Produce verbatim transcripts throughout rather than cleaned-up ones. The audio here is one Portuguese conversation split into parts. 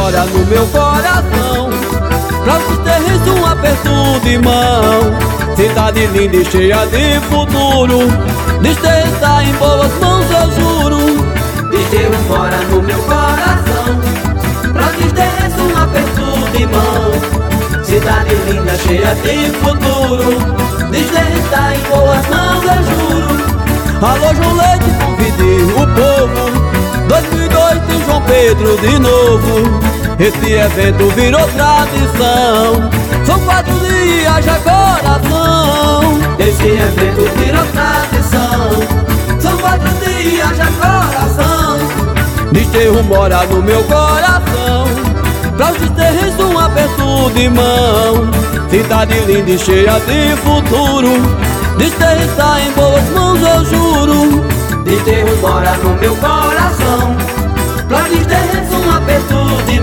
mora no meu coração. Pra os terres um aperto de mão. Cidade linda e cheia de futuro. Desterro está em boas mãos, eu juro. Desterro mora no meu coração. Pra os terres um aperto de mão. Cidade linda, cheia de futuro. Desterro está em boas mãos, eu juro. Alô, João Leite, convide o povo. dois mil e dois tem João Pedro de novo. Esse evento virou tradição. São quatro dias de coração. Esse evento virou tradição. São quatro dias de coração. Desterro mora no meu coração. Pra os desterros um aperto de mão. Cidade linda e cheia de futuro. Desterro está em boas mãos, eu juro. Desterro mora no meu coração. Pra desterros um aperto de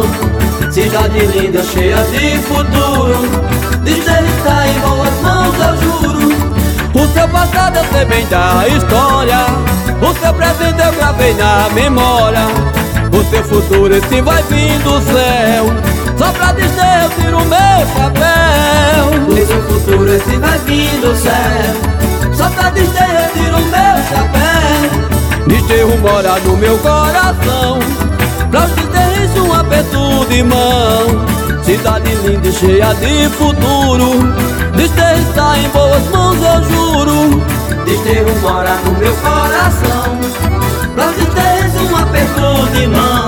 mão. Cidade linda, cheia de futuro. Desterro está em boas mãos, eu juro. O seu passado eu sei bem da história. O seu presente eu gravei na memória. O seu futuro esse vai vir do céu. Só pra desterro eu tiro o meu chapéu. O seu futuro esse vai vir do céu. Só pra desterro eu tiro o meu chapéu. Desterro mora no meu coração. Pra os desterros um aperto de mão. Cidade linda e cheia de futuro. Desterro está em boas mãos, eu juro. Desterro mora no meu coração. Pra os desterros um aperto de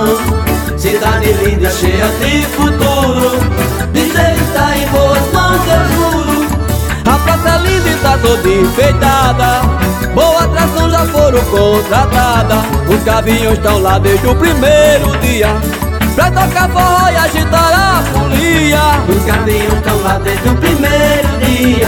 mão. Cidade linda, cheia de futuro. Desterro está em boas mãos, eu juro. A praça linda está toda enfeitada. Boa atração já foram contratadas. Os caminhões estão lá desde o primeiro dia pra tocar forró e agitar a folia. Os caminhões estão lá desde o primeiro dia